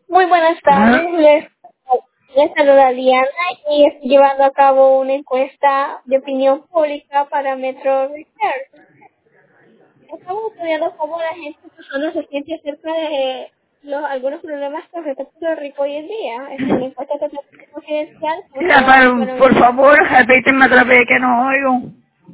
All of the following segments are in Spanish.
Muy buenas Ah, tardes, les saluda Liana y estoy llevando a cabo una encuesta de opinión pública para Metro Research. Estamos estudiando cómo la gente persona se siente acerca de algunos problemas que afectan a Puerto Rico hoy en día. Es una encuesta totalmente confidencial, estamos mira, trabajando para un por favor, repíteme otra vez que no oigo.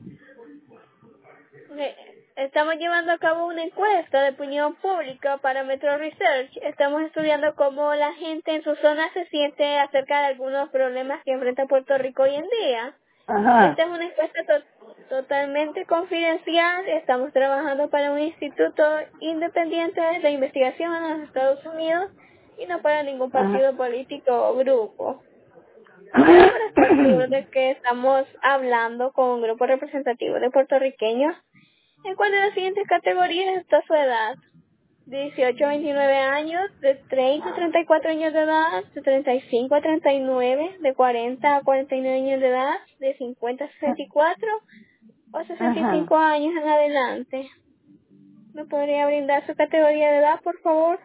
Estamos llevando a cabo una encuesta de opinión pública para Metro Research. Estamos estudiando cómo la gente en su zona se siente acerca de algunos problemas que enfrenta Puerto Rico hoy en día. Ajá. Esta es una encuesta totalmente confidencial. Estamos trabajando para un instituto independiente de investigación en los Estados Unidos y no para ningún Ajá. partido político o grupo. Solo para estar seguros de que estamos hablando con un grupo representativo de puertorriqueños. ¿En cuál de las siguientes categorías está su edad? 18 a 29 años, de 30 a 34 años de edad, de 35 a 39, de 40 a 49 años de edad, de 50 a 64 o Ajá. 65 años en adelante. ¿Me podría brindar su categoría de edad, por favor?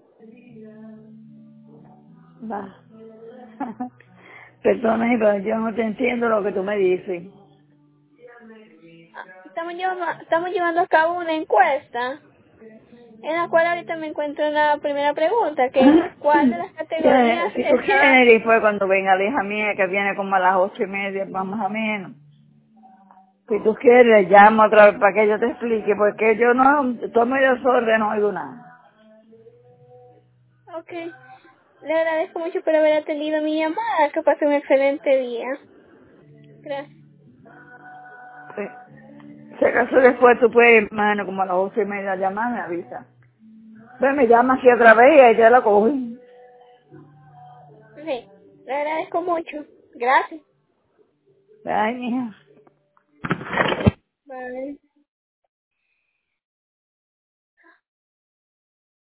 Va. Perdona, pero yo no te entiendo lo que tú me dices. Estamos llevando a cabo una encuesta en la cual ahorita me encuentro en la primera pregunta, que es ¿cuál de las categorías Si tú está? quieres, después cuando venga la hija mía, que viene como a las 8:30, más o menos. Si tú quieres, llamo otra vez para que yo te explique, porque yo no, estoy medio sorda, no oigo nada. Ok. Le agradezco mucho por haber atendido mi llamada. Que pase un excelente día. Gracias. Sí. Si acaso después tú puedes, hermano, como a las 8:30 llamar, me avisa. Pues me llama aquí otra vez y ella la coge. Sí, le agradezco mucho. Gracias. Ay, mija. Bye.